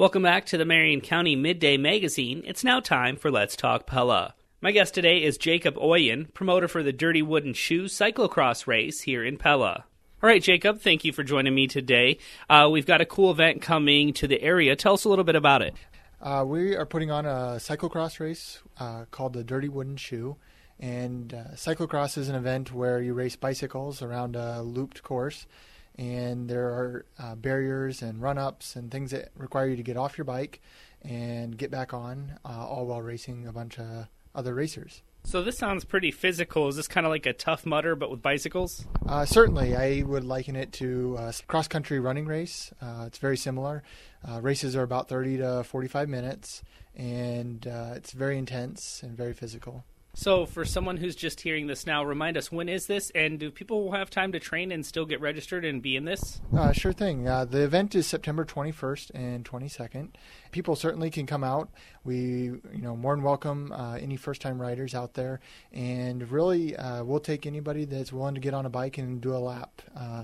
Welcome back to the Marion County Midday Magazine. It's now time for Let's Talk Pella. My guest today is Jacob Oyen, promoter for the Dirty Wooden Shoe cyclocross race here in Pella. All right, Jacob, thank you for joining me today. We've got a cool event coming to the area. Tell us a little bit about it. We are putting on a cyclocross race called the Dirty Wooden Shoe. And cyclocross is an event where you race bicycles around a looped course. And there are barriers and run-ups and things that require you to get off your bike and get back on, all while racing a bunch of other racers. So this sounds pretty physical. Is this kind of like a Tough Mudder but with bicycles? Certainly. I would liken it to a cross-country running race. It's very similar. Races are about 30 to 45 minutes, and it's very intense and very physical. So for someone who's just hearing this now, remind us, when is this, and do people have time to train and still get registered and be in this? Sure thing. The event is September 21st and 22nd. People certainly can come out. We, more than welcome any first-time riders out there, and really we'll take anybody that's willing to get on a bike and do a lap.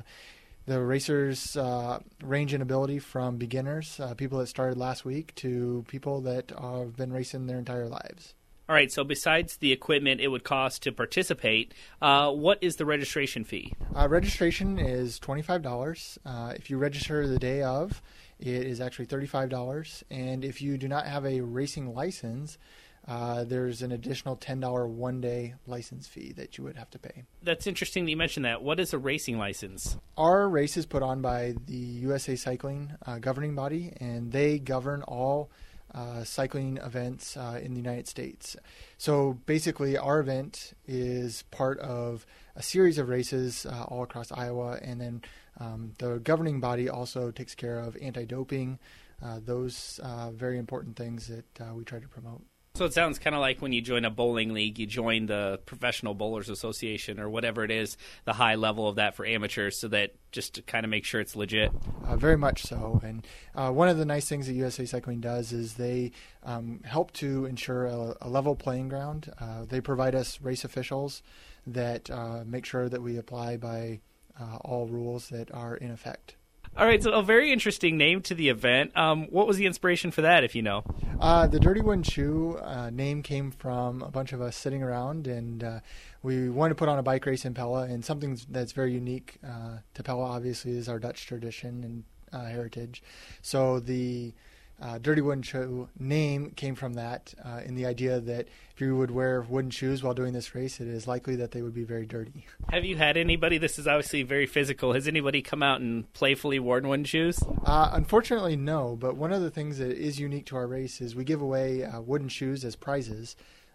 The racers range in ability from beginners, people that started last week, to people that have been racing their entire lives. All right, so besides the equipment it would cost to participate, what is the registration fee? Registration is $25. If you register the day of, it is actually $35. And if you do not have a racing license, there's an additional $10 one-day license fee that you would have to pay. That's interesting that you mentioned that. What is a racing license? Our race is put on by the USA Cycling governing body, and they govern all cycling events in the United States. So basically our event is part of a series of races all across Iowa, and then the governing body also takes care of anti-doping, those very important things that we try to promote. So it sounds kind of like when you join a bowling league, you join the Professional Bowlers Association or whatever it is, the high level of that for amateurs, so that just to kind of make sure it's legit. Very much so. And one of the nice things that USA Cycling does is they help to ensure a level playing ground. They provide us race officials that make sure that we apply by all rules that are in effect. All right, so a very interesting name to the event. What was the inspiration for that, if you know? The Dirty Wooden Shoe name came from a bunch of us sitting around, and we wanted to put on a bike race in Pella, and something that's very unique to Pella, obviously, is our Dutch tradition and heritage. So the Dirty Wooden Shoe name came from that, in the idea that if you would wear wooden shoes while doing this race, it is likely that they would be very dirty. Have you had anybody, this is obviously very physical, has anybody come out and playfully worn wooden shoes? Unfortunately, no, but one of the things that is unique to our race is we give away wooden shoes as prizes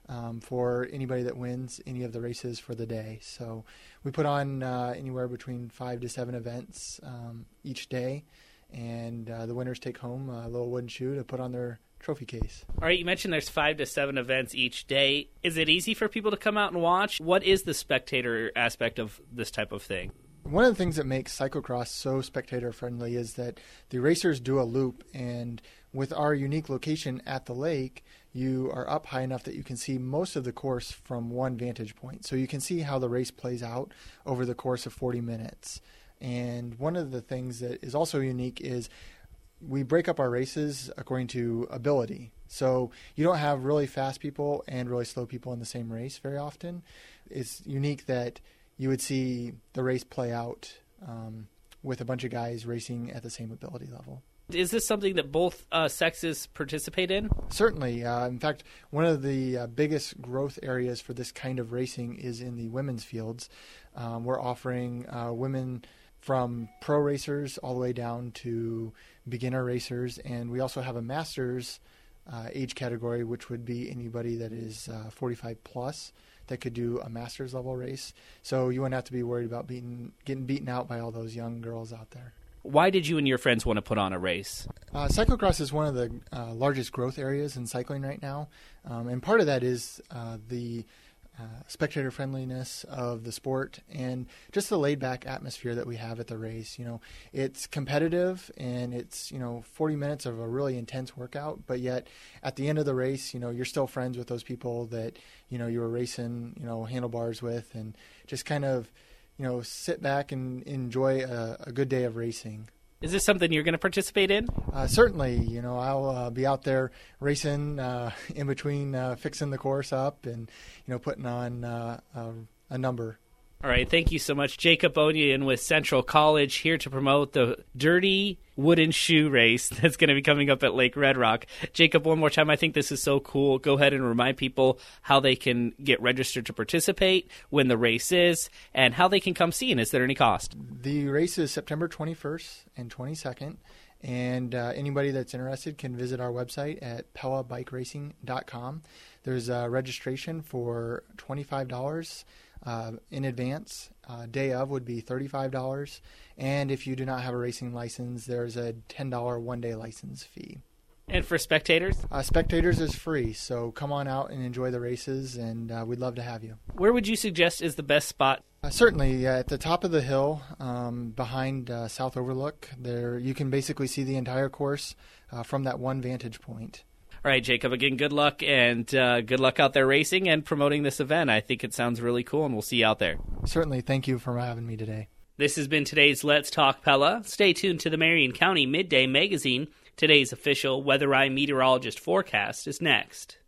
for anybody that wins any of the races for the day. So we put on anywhere between 5 to 7 events each day. And the winners take home a little wooden shoe to put on their trophy case. All right, you mentioned there's 5 to 7 events each day. Is it easy for people to come out and watch? What is the spectator aspect of this type of thing? One of the things that makes cyclocross so spectator-friendly is that the racers do a loop, and with our unique location at the lake, you are up high enough that you can see most of the course from one vantage point. So you can see how the race plays out over the course of 40 minutes. And one of the things that is also unique is we break up our races according to ability. So you don't have really fast people and really slow people in the same race very often. It's unique that you would see the race play out with a bunch of guys racing at the same ability level. Is this something that both sexes participate in? Certainly. In fact, one of the biggest growth areas for this kind of racing is in the women's fields. We're offering women from pro racers all the way down to beginner racers, and we also have a masters age category, which would be anybody that is 45 plus that could do a masters level race. So you wouldn't have to be worried about getting beaten out by all those young girls out there. Why did you and your friends want to put on a race? Cyclocross is one of the largest growth areas in cycling right now, and part of that is the spectator friendliness of the sport and just the laid back atmosphere that we have at the race. It's competitive, and it's 40 minutes of a really intense workout, but yet at the end of the race, you're still friends with those people that you were racing handlebars with, and just kind of sit back and enjoy a good day of racing. Is this something you're going to participate in? Certainly, I'll be out there racing in between fixing the course up and, putting on a number. All right, thank you so much. Jacob Oyen with Central College here to promote the Dirty Wooden Shoe Race that's going to be coming up at Lake Red Rock. Jacob, one more time, I think this is so cool. Go ahead and remind people how they can get registered to participate, when the race is, and how they can come see, and is there any cost? The race is September 21st and 22nd, and anybody that's interested can visit our website at PellaBikeRacing.com. There's a registration for $25 in advance. Day of would be $35, and if you do not have a racing license, there's a $10 one-day license fee. And for spectators? Spectators is free, so come on out and enjoy the races, and we'd love to have you. Where would you suggest is the best spot? Certainly, at the top of the hill, behind South Overlook, there you can basically see the entire course from that one vantage point. All right, Jacob, again, good luck, and good luck out there racing and promoting this event. I think it sounds really cool, and we'll see you out there. Certainly. Thank you for having me today. This has been today's Let's Talk Pella. Stay tuned to the Marion County Midday Magazine. Today's official Weather Eye meteorologist forecast is next.